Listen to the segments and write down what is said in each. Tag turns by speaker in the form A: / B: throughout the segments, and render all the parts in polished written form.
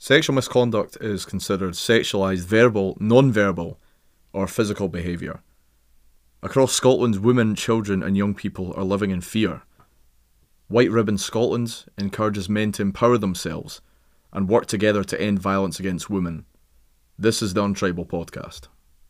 A: Sexual misconduct is considered sexualised verbal, non-verbal, or physical behaviour. Across Scotland, women, children and young people are living in fear. White Ribbon Scotland encourages men to empower themselves and work together to end violence against women. This is the Untribal Podcast.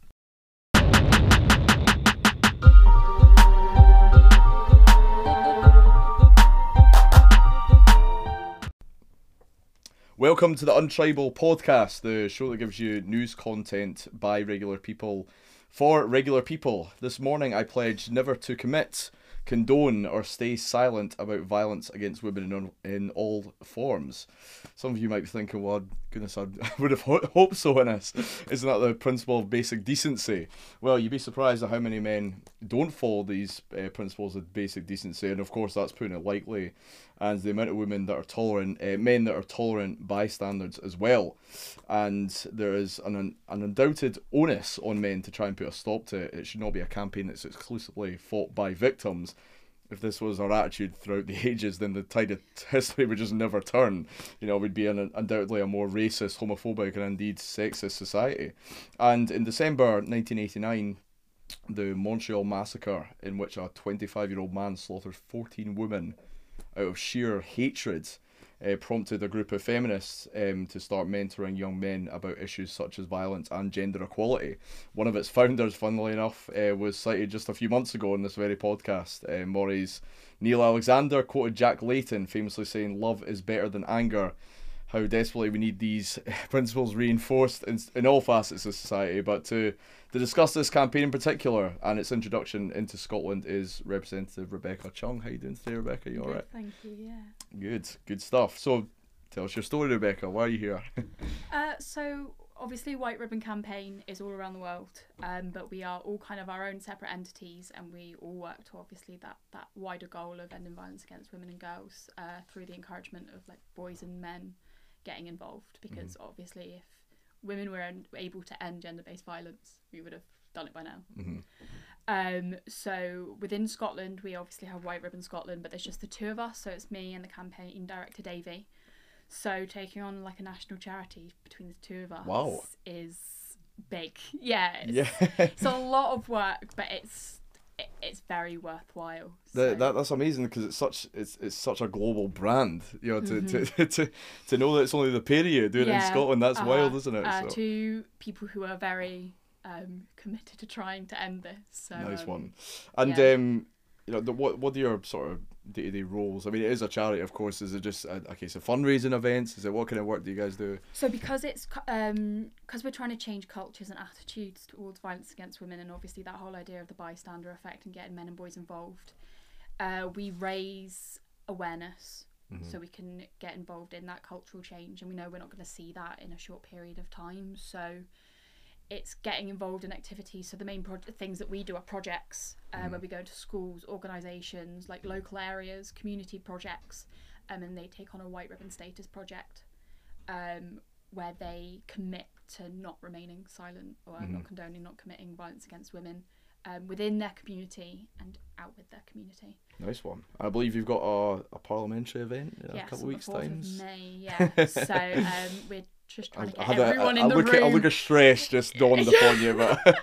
A: Welcome to the Untribal Podcast, the show that gives you news content by regular people for regular people. This morning I pledged never to commit, condone or stay silent about violence against women in all forms. Some of you might be thinking, well, goodness, I would have hoped so in this. Isn't that the principle of basic decency? Well, you'd be surprised at how many men don't follow these principles of basic decency, and of course that's putting it lightly, and the amount of women that are tolerant, men that are tolerant bystanders as well. And there is an undoubted onus on men to try and put a stop to it. It should not be a campaign that's exclusively fought by victims. If this was our attitude throughout the ages, then the tide of history would just never turn. You know, we'd be undoubtedly a more racist, homophobic, and indeed sexist society. And in December 1989, the Montreal Massacre, in which a 25-year-old man slaughtered 14 women out of sheer hatred, prompted a group of feminists to start mentoring young men about issues such as violence and gender equality. One of its founders, funnily enough, was cited just a few months ago on this very podcast. Mory's Neil Alexander quoted Jack Layton famously saying, "Love is better than anger." How desperately we need these principles reinforced in all facets of society. But to discuss this campaign in particular and its introduction into Scotland is Representative Rebecca Chung. How you doing today, Rebecca? You alright?
B: Thank you, yeah.
A: Good stuff. So tell us your story, Rebecca. Why are you here?
B: So obviously White Ribbon Campaign is all around the world, but we are all kind of our own separate entities, and we all work to obviously that wider goal of ending violence against women and girls through the encouragement of like boys and men getting involved, because obviously if women were able to end gender-based violence, we would have done it by now. So within Scotland, we obviously have White Ribbon Scotland, but there's just the two of us, so it's me and the campaign director Davey. So taking on like a national charity between the two of us is big. It's a lot of work, but it's very worthwhile. So.
A: That's amazing, because it's such a global brand. You know, to know that it's only the pair of you doing it in Scotland, that's wild, isn't it? So.
B: Two people who are very committed to trying to end this. So,
A: nice one. And you know, what are your sort of day-to-day roles? I mean, it is a charity, of course. Is it just a case of fundraising events? Is it, what kind of work do you guys do?
B: So because we're trying to change cultures and attitudes towards violence against women, and obviously that whole idea of the bystander effect and getting men and boys involved, we raise awareness so we can get involved in that cultural change, and we know we're not going to see that in a short period of time. So it's getting involved in activities. So the main things that we do are projects where we go to schools, organisations, like local areas, community projects, and they take on a White Ribbon Status project where they commit to not remaining silent or not condoning, not committing violence against women within their community and out with their community.
A: Nice one. I believe you've got a parliamentary event in a couple of weeks' time.
B: Yes, on the 4th of May, So we're just trying to get everyone in the room.
A: A look of stress just dawned upon you,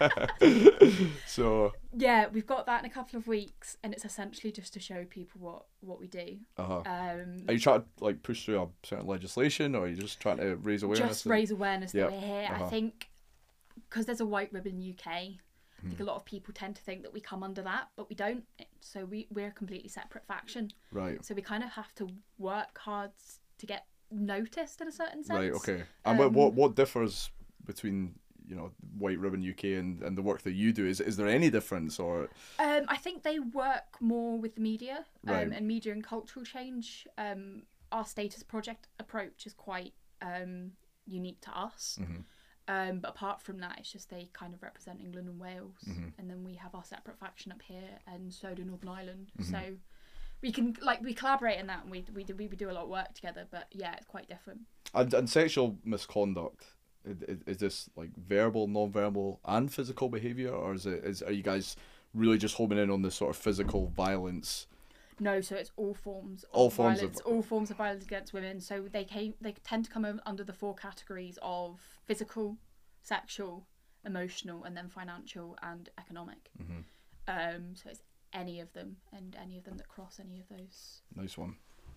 A: but so
B: yeah, we've got that in a couple of weeks, and it's essentially just to show people what we do.
A: Are you trying to like push through a certain legislation, or are you just trying to raise awareness?
B: Just raise awareness that we're here. I think because there's a White Ribbon UK, I think a lot of people tend to think that we come under that, but we don't. So we're a completely separate faction.
A: Right.
B: So we kind of have to work hard to get noticed in a certain sense.
A: Right. Okay. And what differs between, you know, White Ribbon UK and the work that you do? Is there any difference, or?
B: I think they work more with the media
A: right.
B: and media and cultural change. Our status project approach is quite unique to us. But apart from that, it's just they kind of represent England and Wales, and then we have our separate faction up here, and so do Northern Ireland. So we collaborate in that, and we do a lot of work together. But yeah, it's quite different. And
A: sexual misconduct, is this like verbal, non-verbal, and physical behaviour, or are you guys really just homing in on the sort of physical violence
B: No, so it's all forms
A: All
B: of
A: forms
B: violence,
A: of-
B: all forms of violence against women. So they tend to come under the 4 categories of physical, sexual, emotional, and then financial and economic. So it's any of them, and any of them that cross any of those.
A: Nice one.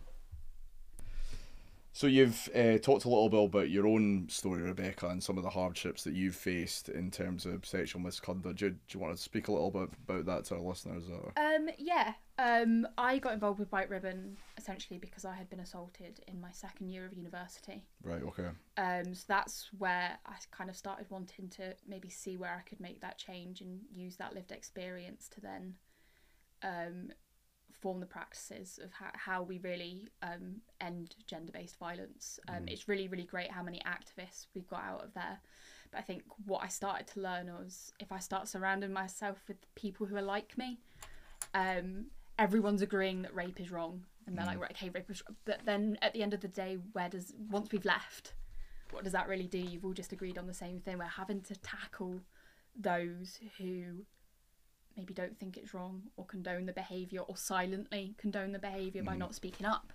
A: So you've talked a little bit about your own story, Rebecca, and some of the hardships that you've faced in terms of sexual misconduct. Do you want to speak a little bit about that to our listeners? Or?
B: Yeah. I got involved with White Ribbon essentially because I had been assaulted in my 2nd year of university.
A: Right, okay.
B: So that's where I kind of started wanting to maybe see where I could make that change and use that lived experience to then form the practices of how we really end gender-based violence. It's really, really great how many activists we've got out of there. But I think what I started to learn was if I start surrounding myself with people who are like me, everyone's agreeing that rape is wrong. And they're like, right, okay, rape is wrong. But then at the end of the day, once we've left, what does that really do? You've all just agreed on the same thing. We're having to tackle those who maybe don't think it's wrong or condone the behaviour or silently condone the behaviour by not speaking up.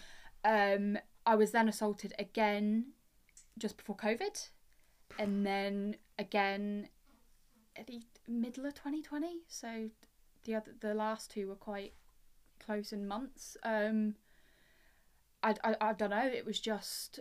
B: I was then assaulted again just before COVID, and then again at the middle of 2020. So the last 2 were quite close in months. I don't know. It was just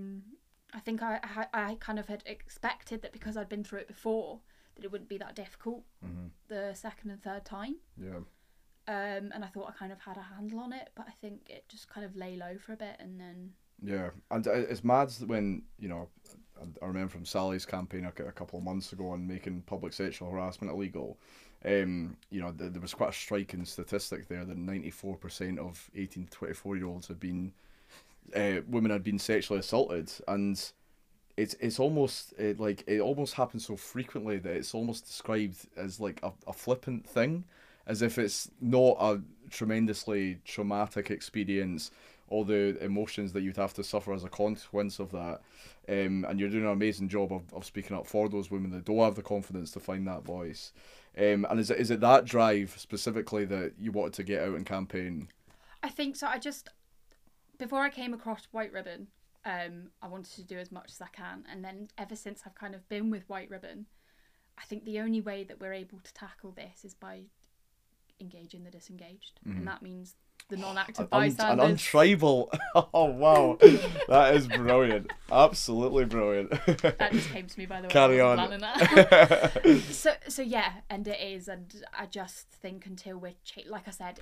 B: I think I kind of had expected that because I'd been through it before that it wouldn't be that difficult the 2nd and 3rd time.
A: Yeah.
B: And I thought I kind of had a handle on it, but I think it just kind of lay low for a bit, and then.
A: Yeah, and it's mad when, you know, I remember from Sally's campaign a couple of months ago on making public sexual harassment illegal. You know, there was quite a striking statistic there that 94% of 18 to 24-year-olds had been, women had been sexually assaulted, and it's almost like it almost happens so frequently that it's almost described as like a flippant thing, as if it's not a tremendously traumatic experience, all the emotions that you'd have to suffer as a consequence of that. And you're doing an amazing job of speaking up for those women that don't have the confidence to find that voice. And is it that drive specifically that you wanted to get out and campaign?
B: I think so. Before I came across White Ribbon, I wanted to do as much as I can, and then ever since I've kind of been with White Ribbon, I think the only way that we're able to tackle this is by engaging the disengaged, and that means the non-active bystanders.
A: An untribal. Oh wow, that is brilliant! Absolutely brilliant.
B: That just came to me, by the way.
A: Carry
B: I
A: on.
B: wasn't planning that. So yeah, and it is, and I just think until like I said,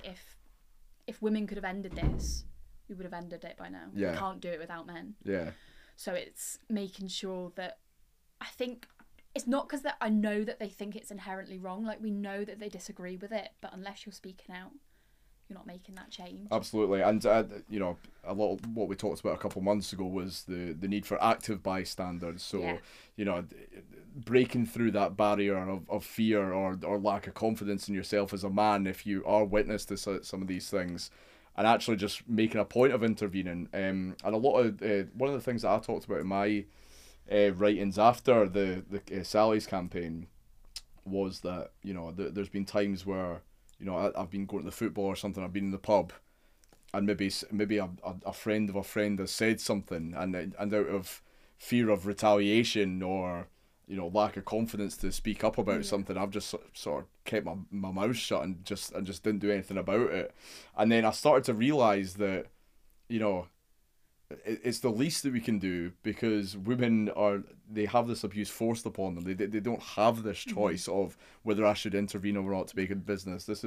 B: if women could have ended this, we would have ended it by now.
A: Yeah.
B: We can't do it without men.
A: Yeah.
B: So it's making sure that, I think it's not because I know that they think it's inherently wrong. Like, we know that they disagree with it, but unless you're speaking out, you're not making that change.
A: Absolutely, and you know, a lot of what we talked about a couple of months ago was the need for active bystanders. So
B: Yeah.
A: you know, breaking through that barrier of fear or lack of confidence in yourself as a man if you are witness to some of these things, and actually just making a point of intervening. And a lot of one of the things that I talked about in my writings after the Sally's campaign was that, you know, there's been times where, you know, I've been going to the football or something, I've been in the pub, and maybe a friend of a friend has said something, and out of fear of retaliation or, you know, lack of confidence to speak up about something, I've just sort of kept my mouth shut and just didn't do anything about it. And then I started to realise that, you know, it's the least that we can do, because women they have this abuse forced upon them. They don't have this choice of whether I should intervene or not to make a business. This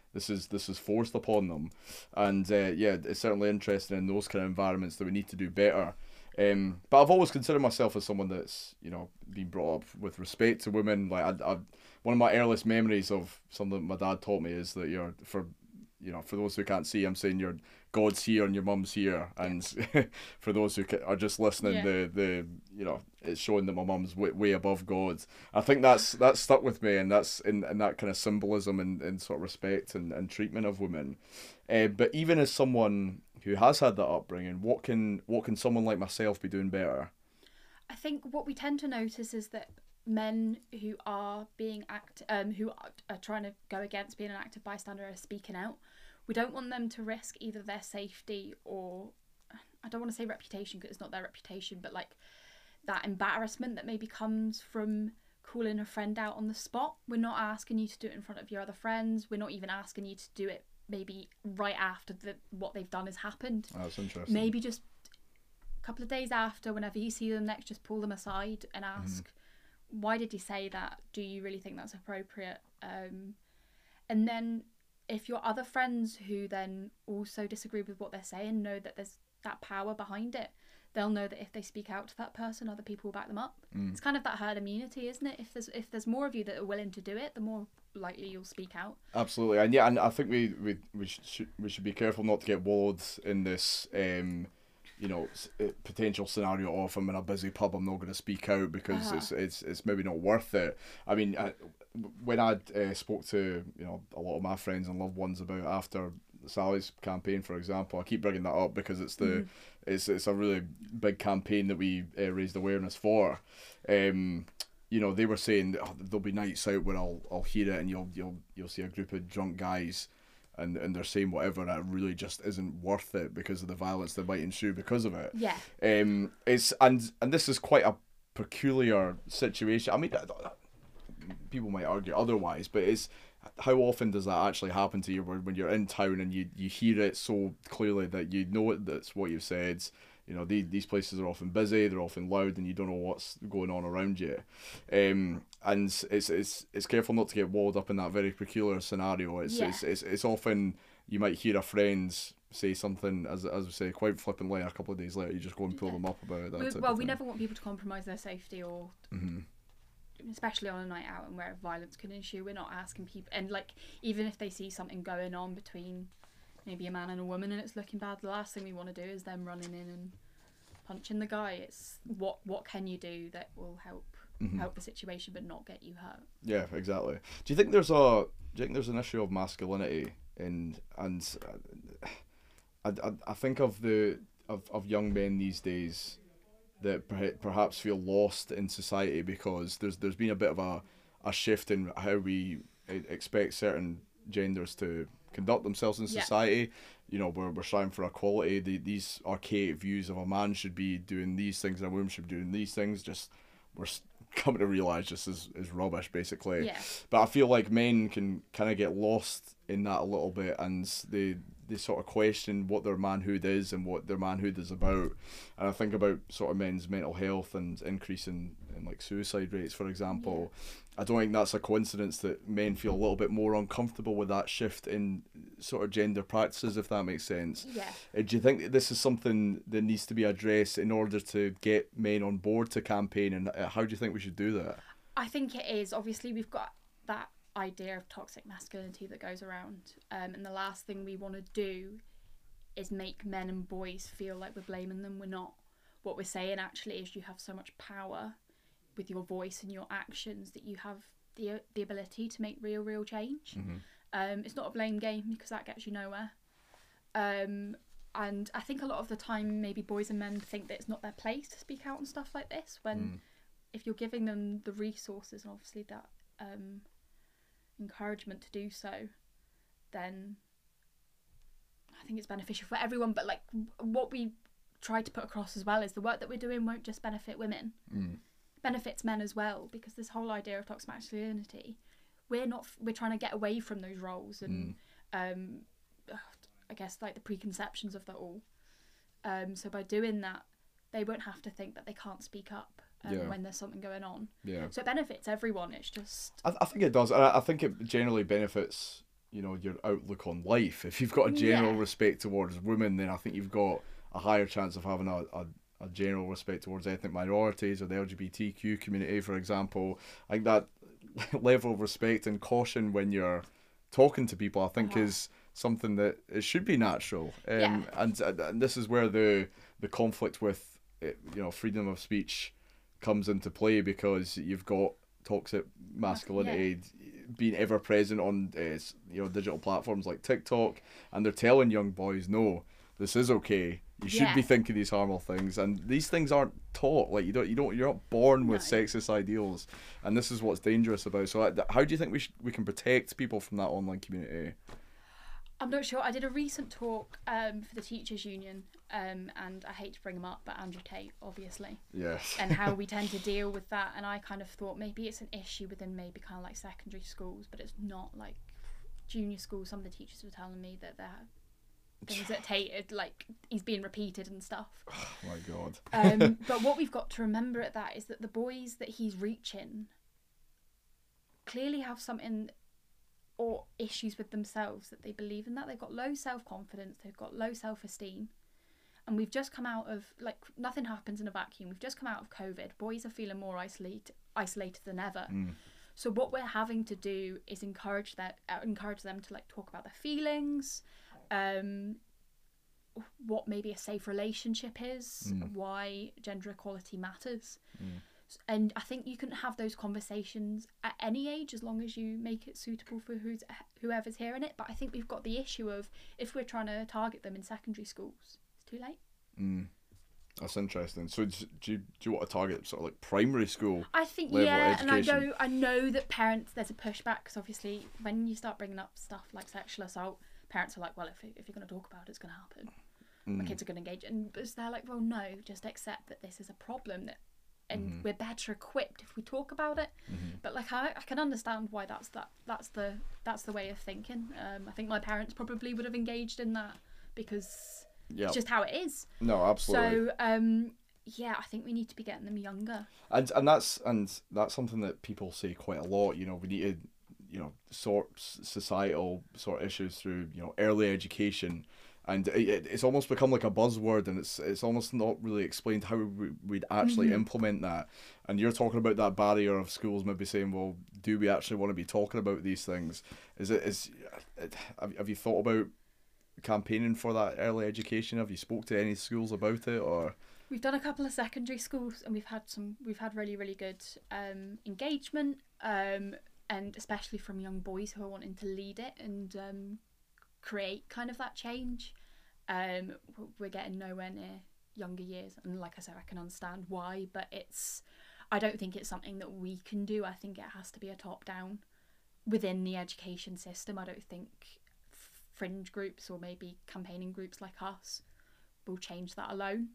A: is forced upon them, and yeah, it's certainly interesting in those kind of environments that we need to do better. But I've always considered myself as someone that's, you know, been brought up with respect to women. Like I one of my earliest memories of something that my dad taught me is that for those who can't see, I'm saying your God's here and your mum's here, and for those who are just listening, the you know, it's showing that my mum's way above God. I think that's stuck with me, and that's in that kind of symbolism and sort of respect and treatment of women. But even as someone who has had that upbringing, what can someone like myself be doing better?
B: I think what we tend to notice is that men who are being who are trying to go against being an active bystander are speaking out. we don't want them to risk either their safety or, I don't want to say reputation because it's not their reputation, but like that embarrassment that maybe comes from calling a friend out on the spot. We're not asking you to do it in front of your other friends. We're not even asking you to do it maybe right after what they've done has happened.
A: Oh, that's interesting.
B: Maybe just a couple of days after, whenever you see them next, just pull them aside and ask, why did you say that? Do you really think that's appropriate? And then if your other friends who then also disagree with what they're saying know that there's that power behind it, they'll know that if they speak out to that person, other people will back them up. It's kind of that herd immunity, isn't it? If there's more of you that are willing to do it, the more likely you'll speak out.
A: Absolutely, and yeah, and I think we should be careful not to get wallowed in this potential scenario of I'm in a busy pub, I'm not going to speak out because it's maybe not worth it. I mean, when I spoke to a lot of my friends and loved ones about after Sally's campaign, for example, I keep bringing that up because it's it's a really big campaign that we raised awareness for. They were saying there'll be nights out where I'll hear it and you'll see a group of drunk guys and they're saying whatever, and it really just isn't worth it because of the violence that might ensue because of it.
B: Yeah.
A: It's and this is quite a peculiar situation. I mean, people might argue otherwise, but it's how often does that actually happen to you when you're in town and you hear it so clearly that you know that's what you've said. These places are often busy, they're often loud, and you don't know what's going on around you. And it's careful not to get walled up in that very peculiar scenario. It's often you might hear a friend say something, as we say, quite flippantly, a couple of days later you just go and pull them up about it.
B: We never want people to compromise their safety or... especially on a night out and where violence can ensue. We're not asking people, and like even if they see something going on between maybe a man and a woman and it's looking bad, the last thing we want to do is them running in and punching the guy. It's what can you do that will help the situation but not get you hurt.
A: Yeah, exactly. Do you think there's an issue of masculinity and I think of young men these days that perhaps feel lost in society because there's been a bit of a shift in how we expect certain genders to conduct themselves in society. We're striving for equality. These archaic views of a man should be doing these things and a woman should be doing these things, we're coming to realise just is rubbish, basically.
B: Yeah.
A: But I feel like men can kind of get lost in that a little bit, and they sort of question what their manhood is and what their manhood is about. And I think about sort of men's mental health and increase in like suicide rates, for example. I don't think that's a coincidence that men feel a little bit more uncomfortable with that shift in sort of gender practices, if that makes sense.
B: Yeah.
A: Do you think that this is something that needs to be addressed in order to get men on board to campaign, and how do you think we should do that?
B: I think it is. Obviously, we've got that idea of toxic masculinity that goes around, and the last thing we want to do is make men and boys feel like we're blaming them. We're not. What we're saying actually is you have so much power with your voice and your actions that you have the ability to make real change. It's not a blame game because that gets you nowhere, and I think a lot of the time maybe boys and men think that it's not their place to speak out on stuff like this, when if you're giving them the resources and obviously that encouragement to do so, then I think it's beneficial for everyone. But like what we try to put across as well is the work that we're doing won't just benefit women, it benefits men as well, because this whole idea of toxic masculinity, we're trying to get away from those roles and I guess like the preconceptions of that all, so by doing that they won't have to think that they can't speak up when there's something going on. So it benefits everyone. It's just I think it does.
A: I think it generally benefits your outlook on life. If you've got a general respect towards women, then I think you've got a higher chance of having a general respect towards ethnic minorities or the LGBTQ community, for example. I think that level of respect and caution when you're talking to people, I think is something that it should be natural. And this is where the conflict with freedom of speech comes into play, because you've got toxic masculinity being ever present on digital platforms like TikTok, and they're telling young boys, no, this is okay. You should be thinking these harmful things, and these things aren't taught. Like you're not born with sexist ideals, and this is what's dangerous about. So how do you think we can protect people from that online community?
B: I'm not sure. I did a recent talk for the Teachers Union, and I hate to bring him up, but Andrew Tate, obviously.
A: Yes.
B: And how we tend to deal with that. And I kind of thought maybe it's an issue within maybe kind of like secondary schools, but it's not. Like junior schools, some of the teachers were telling me that they're things that Tate, like, he's being repeated and stuff.
A: Oh my God.
B: But what we've got to remember at that is that the boys that he's reaching clearly have something or issues with themselves, that they believe in, that they've got low self-confidence, they've got low self-esteem. And we've just come out of, like, nothing happens in a vacuum. We've just come out of COVID. Boys are feeling more isolated than ever. So what we're having to do is encourage them to, like, talk about their feelings, what maybe a safe relationship is, why gender equality matters. And I think you can have those conversations at any age as long as you make it suitable for whoever's hearing it. But I think we've got the issue of, if we're trying to target them in secondary schools, it's too late.
A: That's interesting. So do you want to target sort of like primary school?
B: I think,
A: level
B: yeah,
A: education?
B: and I know that parents, there's a pushback, because obviously when you start bringing up stuff like sexual assault, parents are like, well, if you're going to talk about it, it's going to happen. My kids are going to engage. And they're like, well, no, just accept that this is a problem, and we're better equipped if we talk about it. But like I can understand why that's the way of thinking. I think my parents probably would have engaged in that, because it's just how it is.
A: No, absolutely.
B: So yeah, I think we need to be getting them younger.
A: And that's something that people say quite a lot. You know, we need to, you know, sort societal sort of issues through, you know, early education. And it's almost become like a buzzword, and it's almost not really explained how we'd actually implement that. And you're talking about that barrier of schools maybe saying, well, do we actually want to be talking about these things? Have you thought about campaigning for that early education? Have you spoke to any schools about it, or?
B: We've done a couple of secondary schools, and we've had really, really good engagement, and especially from young boys who are wanting to lead it and create kind of that change. We're getting nowhere near younger years, and like I said, I can understand why, but I don't think it's something that we can do. I think it has to be a top down within the education system. I don't think fringe groups or maybe campaigning groups like us will change that alone.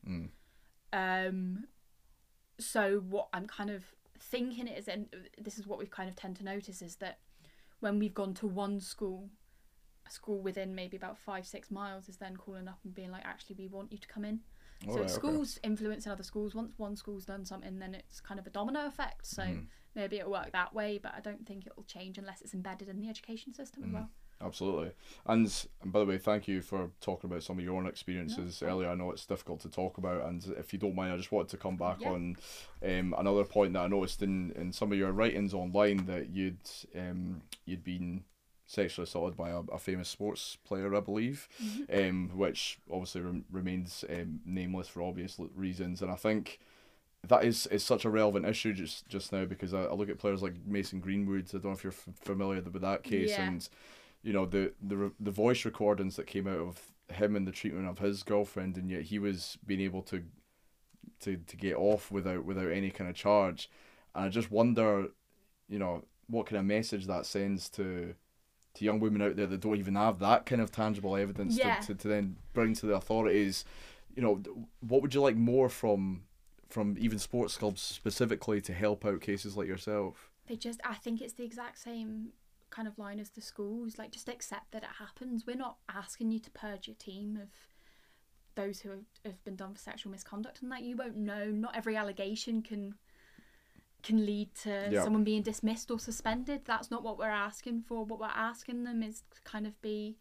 B: So what I'm kind of thinking is, and this is what we've kind of tend to notice, is that when we've gone to one school, a school within maybe about 5-6 miles is then calling up and being like, actually, we want you to come in. So it's schools influencing other schools. Once one school's done something, then it's kind of a domino effect. So maybe it'll work that way, but I don't think it'll change unless it's embedded in the education system as well.
A: Absolutely. And by the way, thank you for talking about some of your own experiences earlier. I know it's difficult to talk about, and if you don't mind, I just wanted to come back on another point that I noticed in some of your writings online, that you'd been sexually assaulted by a famous sports player, I believe, which obviously remains nameless for obvious reasons. And I think that is such a relevant issue just now, because I look at players like Mason Greenwood. I don't know if you're familiar with that case, and you know the voice recordings that came out of him and the treatment of his girlfriend, and yet he was being able to get off without any kind of charge. And I just wonder, you know, what kind of message that sends to young women out there that don't even have that kind of tangible evidence to then bring to the authorities. You know, what would you like more from even sports clubs specifically to help out cases like yourself?
B: I think it's the exact same kind of line as the schools. Like, just accept that it happens. We're not asking you to purge your team of those who have been done for sexual misconduct, and that you won't know. Not every allegation can lead to someone being dismissed or suspended. That's not what we're asking for. What we're asking them is to kind of be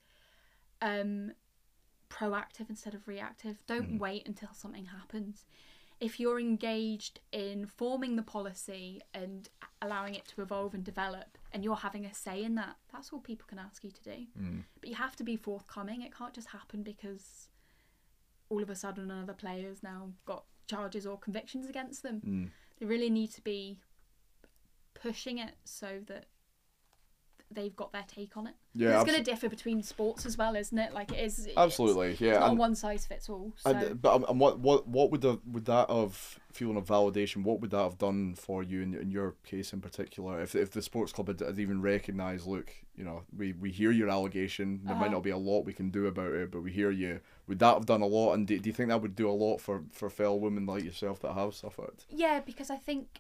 B: proactive instead of reactive. Don't wait until something happens. If you're engaged in forming the policy and allowing it to evolve and develop, and you're having a say in that, that's all people can ask you to do. But you have to be forthcoming. It can't just happen because all of a sudden another player's now got charges or convictions against them. They really need to be pushing it so that they've got their take on it.
A: Yeah,
B: it's going to differ between sports as well, isn't it? Like it is.
A: Absolutely, yeah.
B: It's not one size fits all. So.
A: And what would that have feeling of validation? What would that have done for you in your case in particular? If the sports club had even recognised, look, you know, we hear your allegation. There might not be a lot we can do about it, but we hear you. Would that have done a lot? And do you think that would do a lot for fellow women like yourself that have suffered?
B: Yeah, because I think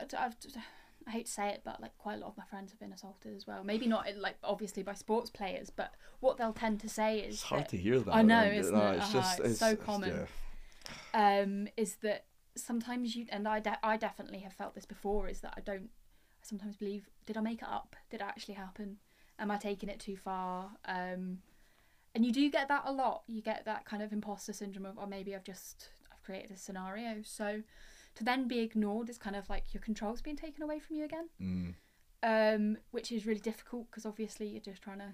B: I hate to say it, but like quite a lot of my friends have been assaulted as well. Maybe not like obviously by sports players, but what they'll tend to say is
A: it's hard to hear that.
B: I know, isn't it?
A: It's
B: so common. Is that sometimes I definitely have felt this before. Is that I sometimes believe, did I make it up? Did it actually happen? Am I taking it too far? And you do get that a lot. You get that kind of imposter syndrome of, or maybe I've created a scenario. So to then be ignored is kind of like your control's being taken away from you again, which is really difficult because obviously you're just trying to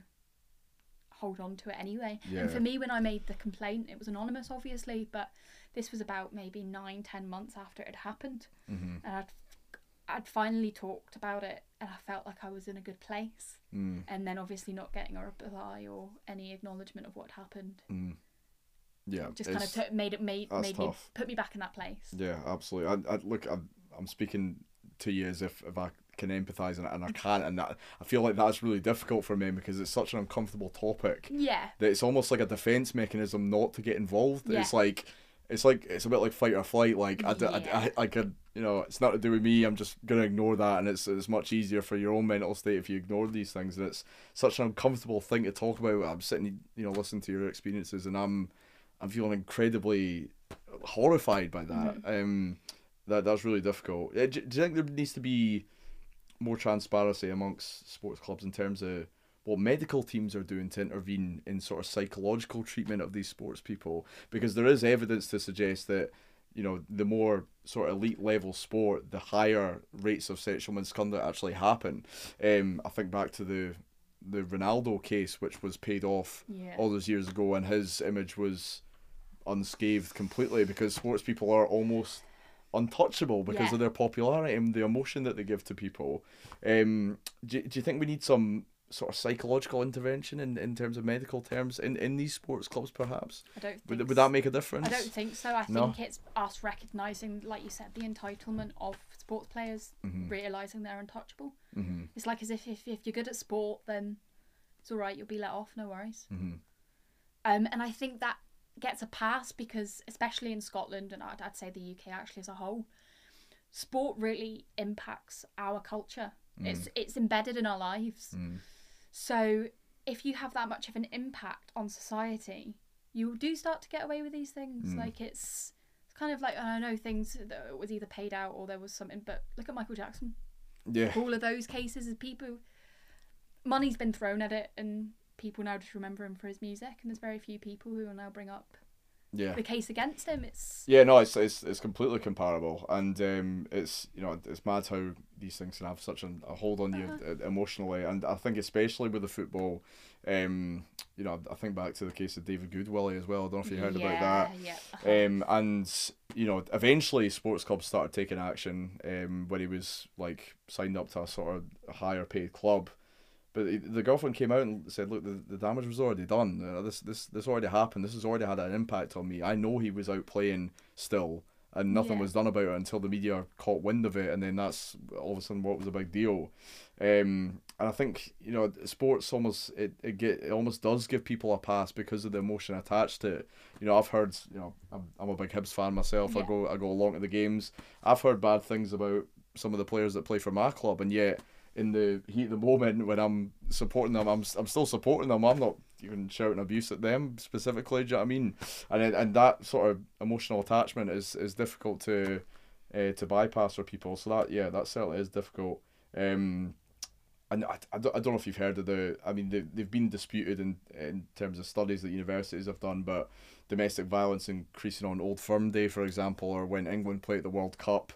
B: hold on to it anyway.
A: Yeah.
B: And for me, when I made the complaint, it was anonymous, obviously, but this was about maybe 9-10 months after it had happened, and I'd finally talked about it, and I felt like I was in a good place. And then obviously not getting a reply or any acknowledgement of what happened.
A: Yeah,
B: just kind of made me put me back in that place.
A: Yeah, absolutely. I'm speaking to you as if I can empathise and I can't, and that I feel like that's really difficult for me because it's such an uncomfortable topic.
B: Yeah.
A: That it's almost like a defence mechanism not to get involved.
B: Yeah.
A: It's a bit like fight or flight. Like I could, you know, it's not to do with me. I'm just gonna ignore that, and it's much easier for your own mental state if you ignore these things. And it's such an uncomfortable thing to talk about. I'm sitting, you know, listening to your experiences, and I'm feeling incredibly horrified by that. That's really difficult. Do you think there needs to be more transparency amongst sports clubs in terms of what medical teams are doing to intervene in sort of psychological treatment of these sports people? Because there is evidence to suggest that, you know, the more sort of elite level sport, the higher rates of sexual misconduct actually happen. I think back to the Ronaldo case, which was paid off all those years ago, and his image was unscathed completely because sports people are almost untouchable because of their popularity and the emotion that they give to people. Do you think we need some sort of psychological intervention in terms of medical terms in these sports clubs perhaps?
B: I don't think
A: would that make a difference?
B: I don't think so. I think it's us recognising, like you said, the entitlement of sports players, realising they're untouchable. It's like as if you're good at sport, then it's alright, you'll be let off, no worries. And I think that gets a pass because, especially in Scotland, and I'd say the UK actually as a whole, sport really impacts our culture. It's embedded in our lives. So if you have that much of an impact on society, you do start to get away with these things. Like it's kind of like, I know things that was either paid out or there was something, but look at Michael Jackson.
A: Yeah.
B: All of those cases of people, money's been thrown at it and people now just remember him for his music, and there's very few people who will now bring up the case against him. It's
A: completely comparable, and it's, you know, it's mad how these things can have such a hold on you emotionally, and I think especially with the football, you know, I think back to the case of David Goodwillie as well. I don't know if you heard about that. And you know, eventually sports clubs started taking action when he was like signed up to a sort of higher paid club. But the girlfriend came out and said, look, the damage was already done. This already happened. This has already had an impact on me. I know he was out playing still, and nothing was done about it until the media caught wind of it, and then that's all of a sudden what was a big deal. And I think, you know, sports almost does give people a pass because of the emotion attached to it. You know, I've heard, you know, I'm a big Hibs fan myself. I go along to the games. I've heard bad things about some of the players that play for my club, and yet in the heat of the moment when I'm supporting them, I'm still supporting them. I'm not even shouting abuse at them specifically. Do you know what I mean? And that sort of emotional attachment is difficult to bypass for people. So that certainly is difficult. And I don't know if you've heard of they've been disputed in terms of studies that universities have done, but domestic violence increasing on Old Firm Day, for example, or when England play at the World Cup.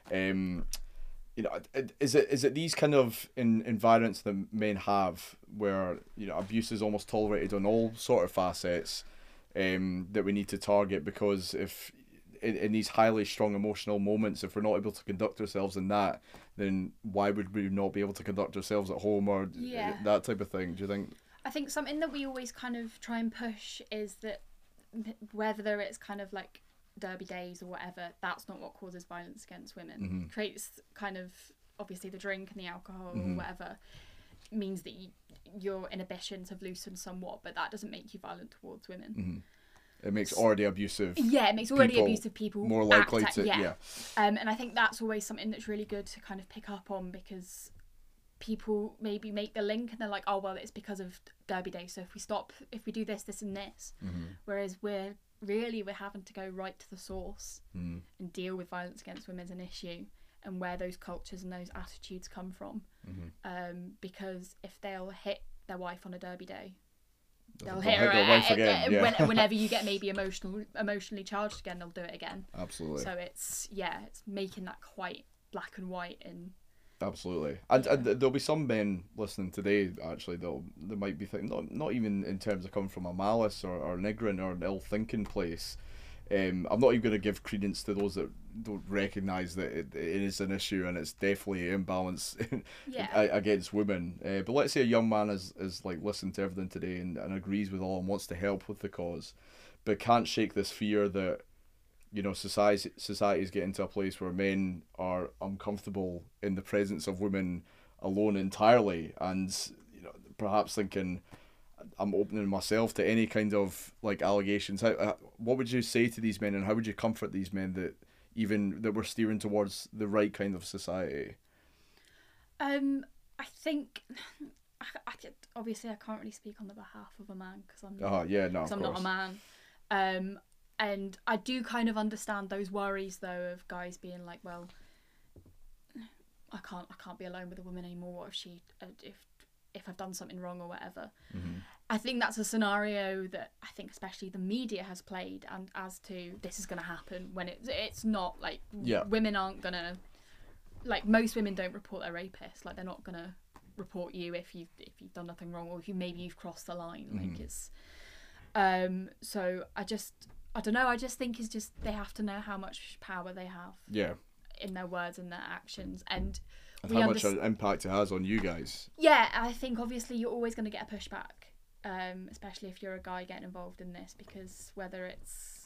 A: You know, is it these kind of environments that men have where, you know, abuse is almost tolerated on all sort of facets, that we need to target? Because if in these highly strong emotional moments, if we're not able to conduct ourselves in that, then why would we not be able to conduct ourselves at home or that type of thing? Do you think?
B: I think something that we always kind of try and push is that whether it's kind of like Derby days or whatever, that's not what causes violence against women. Creates kind of, obviously the drink and the alcohol or whatever means that your inhibitions have loosened somewhat, but that doesn't make you violent towards women.
A: It makes already abusive.
B: Yeah, it makes already abusive people
A: more likely to.
B: Yeah. And I think that's always something that's really good to kind of pick up on, because people maybe make the link and they're like, oh well, it's because of Derby Day, so if we do this and this, whereas we're having to go right to the source and deal with violence against women as an issue and where those cultures and those attitudes come from. Because if they'll hit their wife on a Derby Day, they'll hit her
A: their wife again.
B: Whenever you get maybe emotionally charged again, they'll do it again.
A: Absolutely.
B: So it's making that quite black and white. And
A: absolutely. And there'll be some men listening today, actually, they might be thinking, not even in terms of coming from a malice or an ignorant or an ill-thinking place. I'm not even going to give credence to those that don't recognise that it is an issue and it's definitely imbalance against women. But let's say a young man is like listening to everything today and agrees with all and wants to help with the cause, but can't shake this fear that, you know, society's getting to a place where men are uncomfortable in the presence of women alone entirely, and, you know, perhaps thinking, I'm opening myself to any kind of like allegations. What would you say to these men, and how would you comfort these men that we're steering towards the right kind of society?
B: I think obviously I can't really speak on the behalf of a man because I'm not a man. And I do kind of understand those worries though of guys being like, well, I can't be alone with a woman anymore. What if she if I've done something wrong or whatever. I think that's a scenario that I think especially the media has played, and as to this is going to happen when it's not like women aren't going to, like, most women don't report their rapist. Like, they're not going to report you if you've done nothing wrong, or if you've crossed the line. Like, it's so I don't know, I just think it's just they have to know how much power they have in their words and their actions, and
A: how much an impact it has on you guys.
B: Yeah, I think obviously you're always going to get a pushback, especially if you're a guy getting involved in this, because whether it's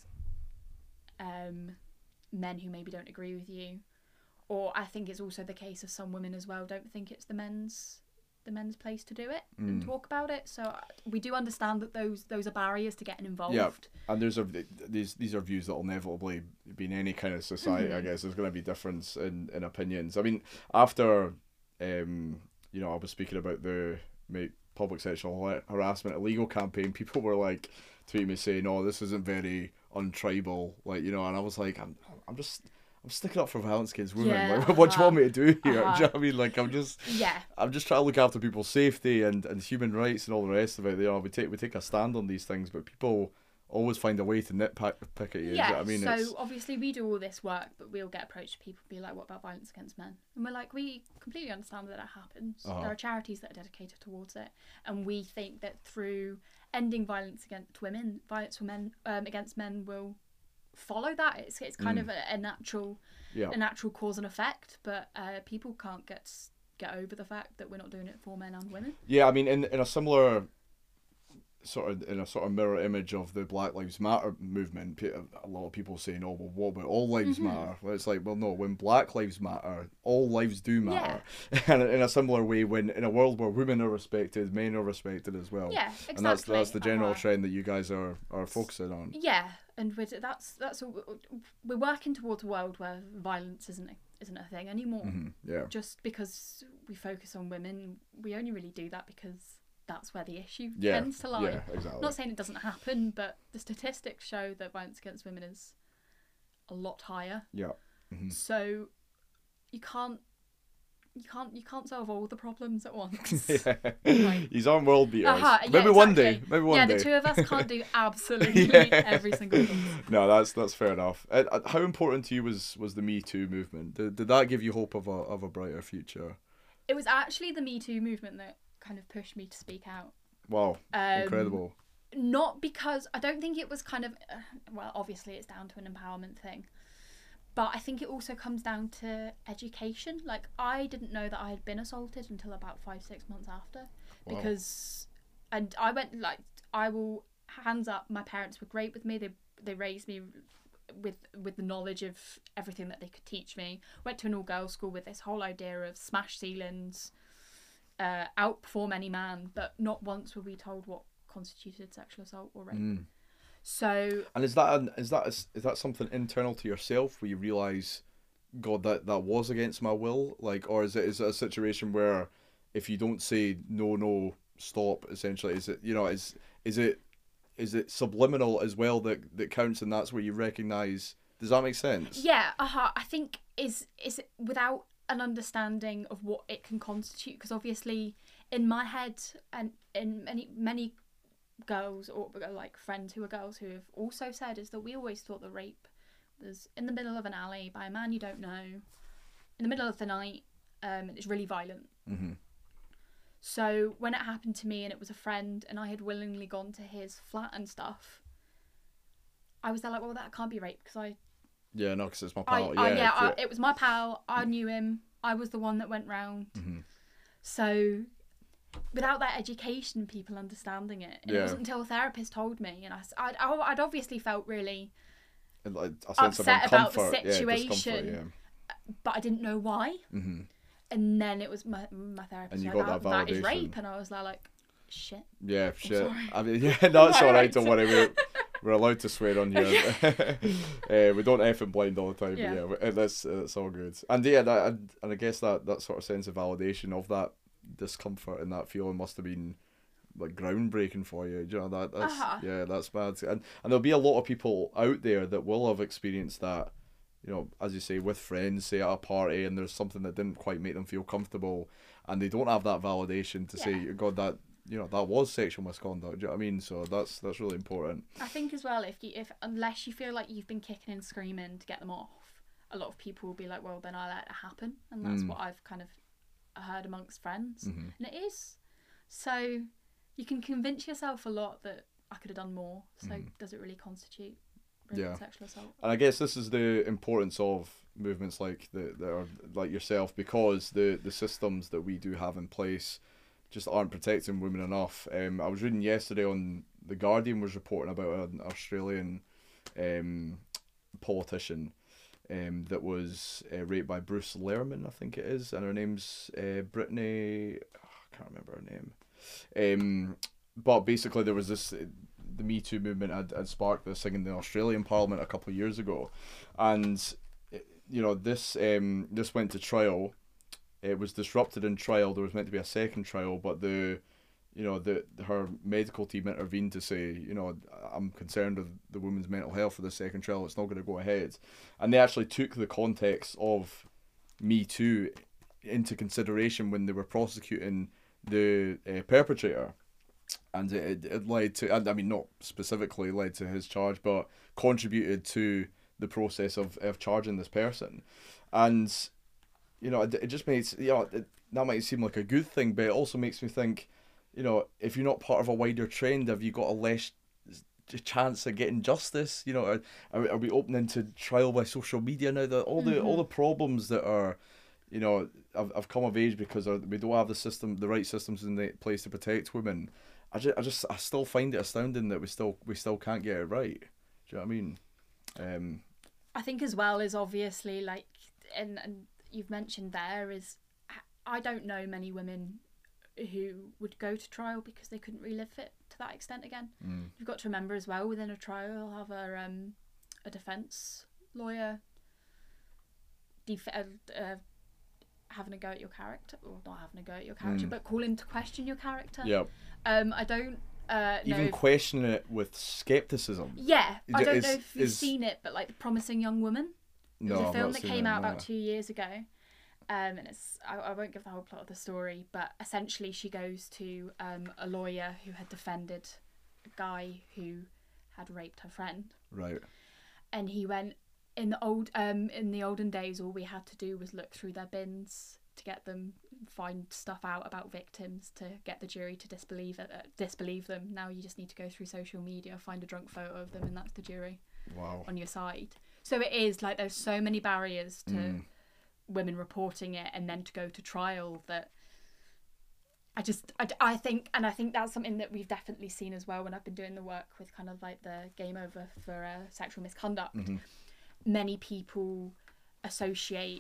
B: men who maybe don't agree with you, or I think it's also the case of some women as well don't think it's the men's place to do it and talk about it. So we do understand that those are barriers to getting involved.
A: Yeah, and these are views that will inevitably be in any kind of society. I guess there's going to be difference in opinions. I mean, after I was speaking about the public sexual harassment illegal campaign, people were like tweeting me saying, "Oh, this isn't very untribal," like, you know, and I was like, I'm sticking up for violence against women.
B: Yeah,
A: like, what do you want me to do here? Do you know what I mean? Like, I'm just trying to look after people's safety and human rights and all the rest of it. You know, we take a stand on these things, but people always find a way to nitpick at you.
B: Yeah,
A: you know what I mean?
B: So obviously we do all this work, but we'll get approached, people be like, what about violence against men? And we're like, we completely understand that happens. There are charities that are dedicated towards it, and we think that through ending violence against women, against men will follow that. It's kind of a natural cause and effect, but people can't get over the fact that we're not doing it for men and women.
A: Yeah, I mean, in a similar sort of mirror image of the Black Lives Matter movement, a lot of people saying, "Oh, well, what about all lives matter?" Well, it's like, well, no, when Black lives matter, all lives do matter. And in a similar way, when in a world where women are respected, men are respected as well.
B: Yeah, exactly.
A: And that's the general trend that you guys are focusing on.
B: Yeah, and that's we're working towards a world where violence isn't a thing anymore.
A: Yeah.
B: Just because we focus on women, we only really do that because that's where the issue tends to lie.
A: Yeah, exactly.
B: Not saying it doesn't happen, but the statistics show that violence against women is a lot higher.
A: Yeah.
B: So you can't solve all the problems at once.
A: These aren't world beaters.
B: Maybe
A: one day.
B: Yeah, the two of us can't do absolutely every single thing.
A: No, that's fair enough. How important to you was the Me Too movement? Did that give you hope of a brighter future?
B: It was actually the Me Too movement that kind of pushed me to speak out.
A: Wow, incredible.
B: Not because I don't think it was kind of well, obviously it's down to an empowerment thing, but I think it also comes down to education. Like, I didn't know that I had been assaulted until about 5-6 months after. Wow. Because and I went like, I will hands up. My parents were great with me. They raised me with the knowledge of everything that they could teach me. Went to an all girls school with this whole idea of smash ceilings, outperform any man, but not once were we told what constituted sexual assault or rape. So,
A: and is that something internal to yourself where you realise, God, that was against my will, like, or is it a situation where if you don't say no, stop, essentially, is it, you know, is it subliminal as well that counts, and that's where you recognise? Does that make sense?
B: Yeah, I think is without an understanding of what it can constitute, because obviously in my head and in many girls or like friends who are girls who have also said is that we always thought that rape was in the middle of an alley by a man you don't know in the middle of the night, and it's really violent.
A: Mm-hmm.
B: So when it happened to me and it was a friend and I had willingly gone to his flat and stuff, I was there like, well, that can't be rape because
A: because it's my pal.
B: it was my pal. I knew him. I was the one that went round.
A: Mm-hmm.
B: So without that education, people understanding it, it wasn't until a therapist told me, and I'd obviously felt really
A: like a sense
B: upset
A: of
B: about the situation, but I didn't know why.
A: Mm-hmm.
B: And then it was my therapist.
A: And you
B: like,
A: got that
B: that is
A: validation.
B: rape, and I was like, shit.
A: Yeah, shit.
B: Sorry.
A: I mean, no, it's all right. Don't worry. We're allowed to swear on here. We don't F and blind all the time.
B: Yeah.
A: But yeah, that's all good. And yeah, and I guess that sort of sense of validation of that discomfort and that feeling must have been like groundbreaking for you. Do you know that's that's bad. And there'll be a lot of people out there that will have experienced that. You know, as you say, with friends, say at a party, and there's something that didn't quite make them feel comfortable, and they don't have that validation to say, God, that, you know, that was sexual misconduct. Do you know what I mean? So that's really important.
B: I think as well, if unless you feel like you've been kicking and screaming to get them off, a lot of people will be like, well, then I let it happen, and that's what I've kind of heard amongst friends, and it is. So you can convince yourself a lot that I could have done more. So does it really constitute sexual assault?
A: And I guess this is the importance of movements like that are like yourself, because the systems that we do have in place just aren't protecting women enough. I was reading yesterday on The Guardian was reporting about an Australian politician that was raped by Bruce Lehrmann, I think it is, and her name's Brittany. I can't remember her name. But basically there was this. The Me Too movement had sparked this thing in the Australian Parliament a couple of years ago, and you know this went to trial. It was disrupted in trial. There was meant to be a second trial, but her medical team intervened to say, you know, I'm concerned with the woman's mental health for the second trial. It's not going to go ahead, and they actually took the context of Me Too into consideration when they were prosecuting the perpetrator. And it led to, I mean, not specifically led to his charge, but contributed to the process of charging this person. And, you know, it just makes, that might seem like a good thing, but it also makes me think, you know, if you're not part of a wider trend, have you got a less chance of getting justice? You know, are we opening to trial by social media now? That all the problems that are, you know, have come of age because we don't have the right systems in place to protect women. I still find it astounding that we still can't get it right. Do you know what I mean?
B: I think as well is obviously like, and you've mentioned there is, I don't know many women who would go to trial because they couldn't relive it to that extent again. You've got to remember as well, within a trial you'll have a defence lawyer having a go at your character, or not having a go at your character, but calling to question your character.
A: Yep.
B: I don't
A: even questioning it with skepticism.
B: Yeah, I don't know if you've seen it, but like The Promising Young Woman. It was a film that came out about 2 years ago. And it's I won't give the whole plot of the story, but essentially she goes to a lawyer who had defended a guy who had raped her friend.
A: Right.
B: And he went, in the olden days, all we had to do was look through their bins to get them, find stuff out about victims to get the jury to disbelieve them. Now you just need to go through social media, find a drunk photo of them, and that's the jury.
A: Wow.
B: On your side. So it is like there's so many barriers to women reporting it and then to go to trial that I think that's something that we've definitely seen as well when I've been doing the work with kind of like the Game Over for sexual misconduct. Many people associate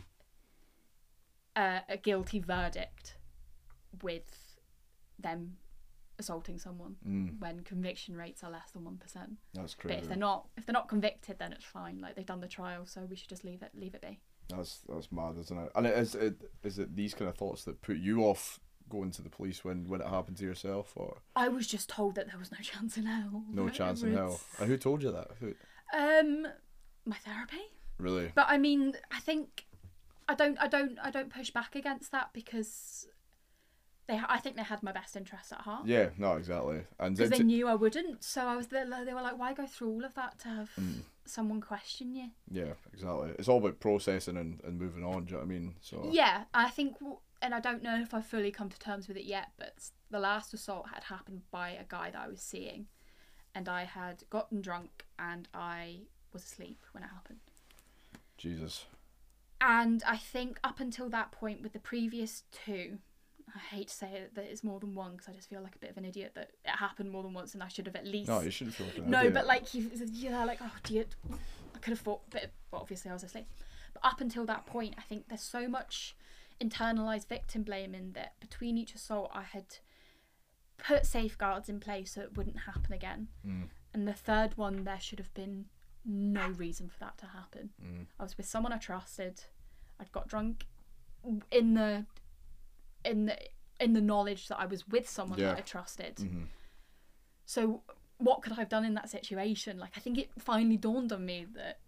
B: a guilty verdict with them assaulting someone when conviction rates are less than 1%.
A: That's crazy.
B: But if they're not convicted, then it's fine. Like, they've done the trial, so we should just leave it be.
A: That's mad, isn't it? And is it these kind of thoughts that put you off going to the police when it happened to yourself? Or
B: I was just told that there was no chance in hell.
A: No chance in hell. And who told you that?
B: My therapy.
A: Really?
B: But I mean, I think I don't push back against that, because I think they had my best interests at heart.
A: Yeah, no, exactly. And
B: because they knew I wouldn't, so I was there. They were like, "Why go through all of that to have someone question you?" Yeah,
A: exactly. It's all about processing and moving on. Do you know what I mean? So
B: yeah, I think, and I don't know if I've fully come to terms with it yet, but the last assault had happened by a guy that I was seeing, and I had gotten drunk and I was asleep when it happened.
A: Jesus.
B: And I think up until that point, with the previous two, I hate to say it, that it's more than one, because I just feel like a bit of an idiot that it happened more than once, and I should have at least...
A: No, you shouldn't feel like an
B: idiot.
A: No,
B: but like, you're like, oh, dear, I could have fought, but obviously I was asleep. But up until that point, I think there's so much internalised victim blaming that between each assault I had put safeguards in place so it wouldn't happen again. And the third one, there should have been no reason for that to happen. I was with someone I trusted. I'd got drunk in the knowledge that I was with someone that I trusted. So what could I have done in that situation? Like, I think it finally dawned on me that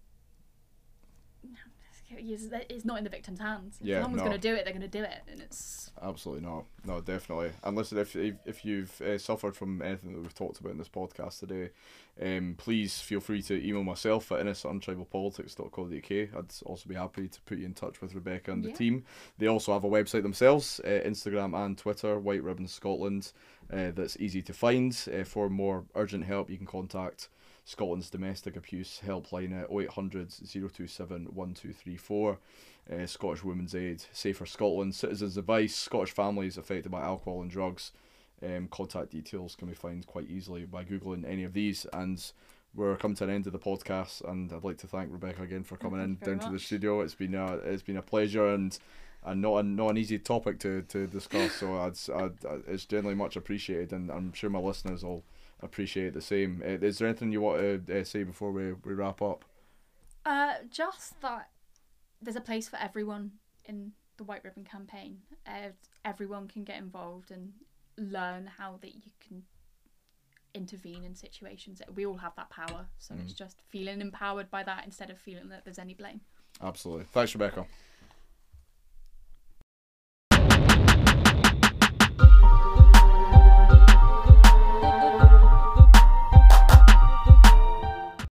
B: it's not in the victim's hands. If someone's going to do it, they're going to do it, and it's
A: absolutely not. No, definitely. And listen, if you've suffered from anything that we've talked about in this podcast today, please feel free to email myself at innis@untribalpolitics.co.uk. I'd also be happy to put you in touch with Rebecca and the team. They also have a website themselves, Instagram and Twitter, White Ribbon Scotland, that's easy to find. For more urgent help, you can contact Scotland's Domestic Abuse Helpline at 0800 027 1234. Scottish Women's Aid, Safer Scotland, Citizens Advice, Scottish families affected by alcohol and drugs. Contact details can be found quite easily by Googling any of these. And we're coming to an end of the podcast, and I'd like to thank Rebecca again for coming in down to the studio. It's been a pleasure, and not an easy topic to discuss. So it's generally much appreciated, and I'm sure my listeners will appreciate the same. Is there anything you want to say before we wrap up?
B: Just that there's a place for everyone in the White Ribbon campaign. Everyone can get involved and learn how that you can intervene in situations. We all have that power, so it's just feeling empowered by that instead of feeling that there's any blame.
A: Absolutely. Thanks, Rebecca.